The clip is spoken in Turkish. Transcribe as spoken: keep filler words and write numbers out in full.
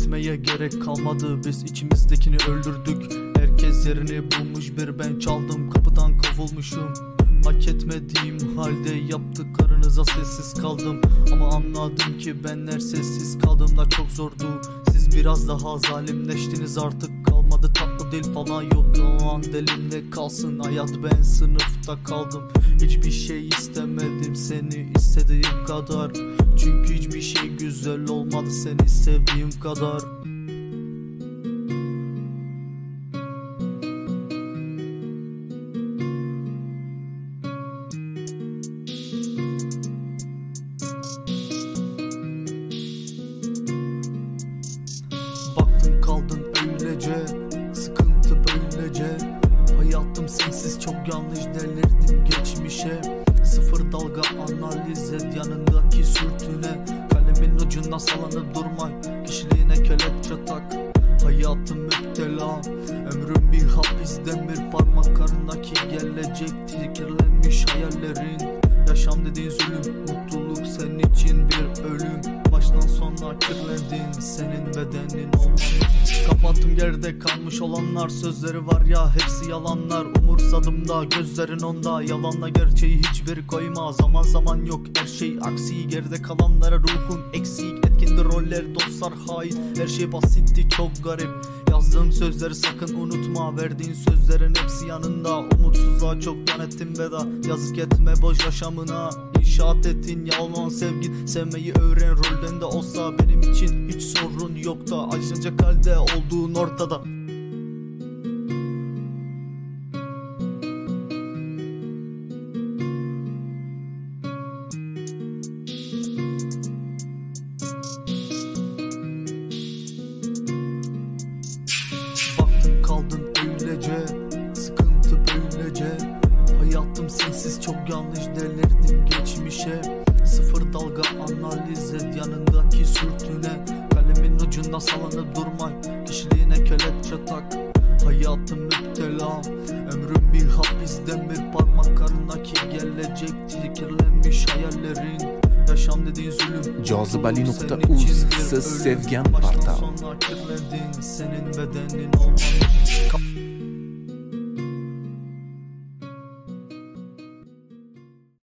etmeye gerek kalmadı. Biz içimizdekini öldürdük. Herkes yerini bulmuş, bir ben çaldım, kapıdan kovulmuşum. Hak etmediğim halde yaptıklarınıza sessiz kaldım. Ama anladım ki benler sessiz kaldığımda çok zordu. Siz biraz daha zalimleştiniz, artık kalmadı tatlı dil falan yok. Yalan dilimde kalsın hayat, ben sınıfta kaldım. Hiçbir şey istemedim seni istediğim kadar. Çünkü hiçbir şey güzel olmadı seni sevdiğim kadar. Baktın kaldın öylece, sıkıntı böylece. Hayatım sensiz çok yanlış, delirdim geçmişe. Sıfır dalga analiz et yanındaki sürtüne. Kalemin ucuna sallanıp durma, kişiliğine kelepçe tak. Hayatım müptela, ömrüm bir hapis, demir parmaklarındaki gelecek kirlenmiş hayallerin. Yaşam dediğin zulüm, mutluluk senin için bir ölüm. Baştan sona kirledin, senin bedenin olmalı. Kapattım geride kalmış olanlar, sözleri var ya hepsi yalanlar. Umursadım da gözlerin onda, yalanla gerçeği hiçbir koyma. Zaman zaman yok her şey aksi, geride kalanlara ruhum eksik. Etkindi roller, dostlar hain, her şey basitti çok garip. Yazdığım sözleri sakın unutma, verdiğin sözlerin hepsi yanında. Umutsuzluğa çoktan ettim veda, yazık etme boş yaşamına. İnşaat ettin yalan sevgin, sevmeyi öğren, rolden de olsa benim için hiç sorun yok da. Acınacak halde olduğun ortada. Baktın kaldın öylece, sıkıntı böylece. Hayatım sensiz çok yanlış, delirdim geçmişe. Sıfır dalga analiz et yanındaki sürtüne. Kalemin ucunda sallanıp durma, kişiliğine kelepçe tak. Hayatım müptela, ömrüm bir hapis, demir parmaklarındaki gelecek kirlenmiş hayallerin. Yaşam dediğin zulüm, Cazibeli nokta uz siz sevgan portal. Baştan sona kirledin, senin bedenin olmalı.